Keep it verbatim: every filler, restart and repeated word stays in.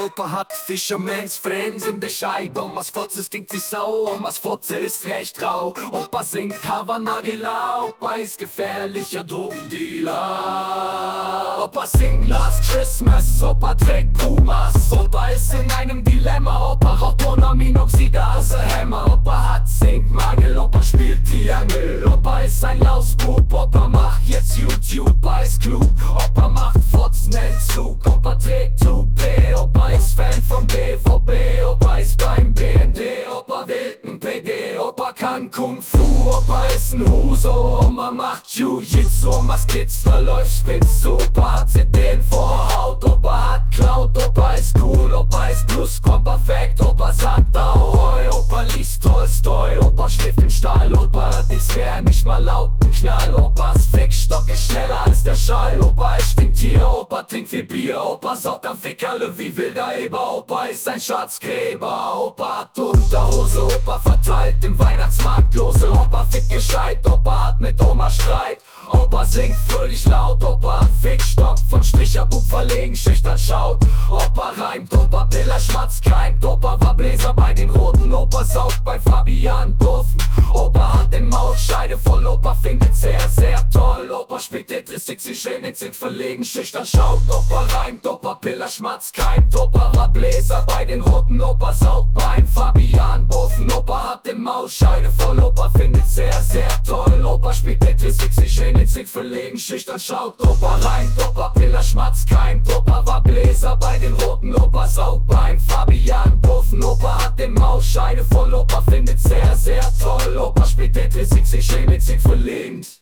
Opa hat Fisherman's Friends in der Scheibe. Omas Fotze stinkt wie Sau, Omas Fotze ist recht rau. Opa singt Havana Gila, Opa ist gefährlicher Drogendealer. Opa singt Last Christmas, Opa trägt Pumas. Opa ist in einem Dilemma, Opa raucht Monoaminoxidase Hämmer. Opa hat Zinkmangel, Opa spielt Triangel. Opa ist ein Lausbub, Opa macht jetzt YouTube, Opa ist klug. Opa macht Fotzenentzug, Opa trägt Toupet. Opa ist Fan von B V B, Opa ist beim B N D. Opa will n P G, Opa kann Kung Fu. Opa ist n Huso, Oma macht Jiu-Jitsu. Omas Kids verläuft spitz, Opa hat C D vor Haut. Opa hat Cloud, Opa ist cool, Opa ist Plusquamperfekt. Opa sagt Ahoi, Opa liest Tolstoi. Opa schläft im Stall, Opa hat nichts mehr, nicht mal lauten Knall. Opas Fickstock ist schneller als der Schall. Opa ist Stinktier, Opa trinkt viel Bier. Opa saugt am Fickerle wie wilder Eber. Opa ist ein Schatzgräber, Opa hat Unterhose. Opa verteilt im Weihnachtsmarkt Lose. Opa fickt gescheit, Opa hat mit Oma Streit. Opa singt fröhlich laut, Opa hat Fickstock von Stricherbub verlegen, schüchtern schaut. Opa reimt, Opa Piller schmatzt keimt. Opa war Bläser bei den Roten, Opa saugt bei Fabian Duffen. Opa hat den Maulscheide voll, Opa findet sehr, sehr toll. Opa spielt Tetris, sixty Shades, sind verlegen, schüchtern schaut. Opa reimt, Opa Piller schmatzt keimt. Opa war Bläser bei den Roten, Opa saugt beim Fabian Duffen. Opa hat den Maulscheide voll, Opa findet sehr, sehr toll. Opa spielt Tetris, sixty Shades, sind verlegen, schüchtern schaut. Opa reimt, Opa Piller schmatzt keimt. Opa war Bläser bei den Roten, Opa saugt beim Fabian Duffen. Opa hat den Maulscheide voll, Opa findet sehr, sehr toll. Opa spielt Tetris, sixty Shades, sind verlegen.